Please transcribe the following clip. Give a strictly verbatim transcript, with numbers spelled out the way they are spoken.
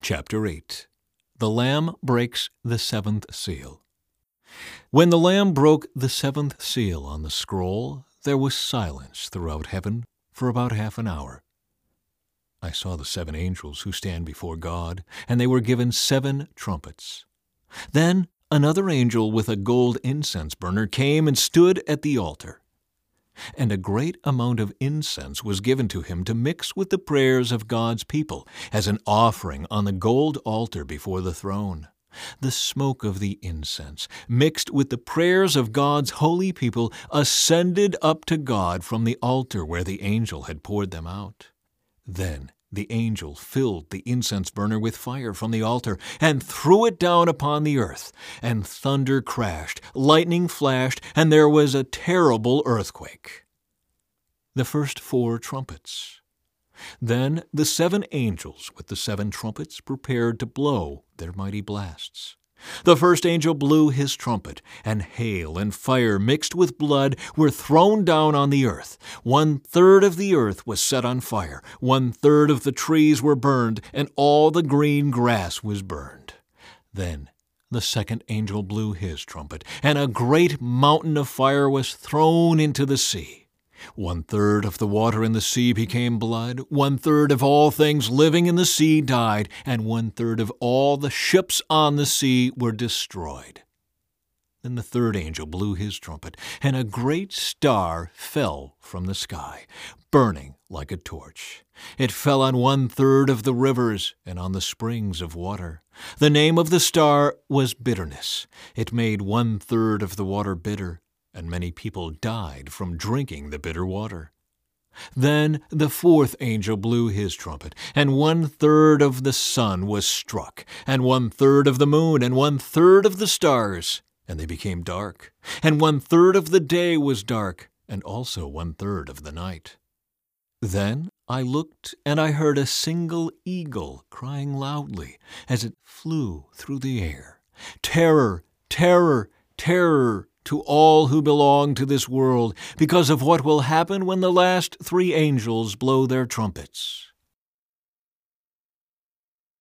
Chapter eight. The Lamb breaks the seventh seal. When the Lamb broke the seventh seal on the scroll, there was silence throughout heaven for about half an hour. I saw the seven angels who stand before God, and they were given seven trumpets. Then another angel with a gold incense burner came and stood at the altar. And a great amount of incense was given to him to mix with the prayers of God's people as an offering on the gold altar before the throne. The smoke of the incense, mixed with the prayers of God's holy people, ascended up to God from the altar where the angel had poured them out. Then the angel filled the incense burner with fire from the altar and threw it down upon the earth, and thunder crashed, lightning flashed, and there was a terrible earthquake. The first four trumpets. Then the seven angels with the seven trumpets prepared to blow their mighty blasts. The first angel blew his trumpet, and hail and fire mixed with blood were thrown down on the earth. One-third of the earth was set on fire, one-third of the trees were burned, and all the green grass was burned. Then the second angel blew his trumpet, and a great mountain of fire was thrown into the sea. One-third of the water in the sea became blood, one-third of all things living in the sea died, and one-third of all the ships on the sea were destroyed. Then the third angel blew his trumpet, and a great star fell from the sky, burning like a torch. It fell on one-third of the rivers and on the springs of water. The name of the star was Bitterness. It made one-third of the water bitter, and many people died from drinking the bitter water. Then the fourth angel blew his trumpet, and one-third of the sun was struck, and one-third of the moon, and one-third of the stars, and they became dark. And one-third of the day was dark, and also one-third of the night. Then I looked, and I heard a single eagle crying loudly as it flew through the air, "Terror, terror, terror to all who belong to this world, because of what will happen when the last three angels blow their trumpets."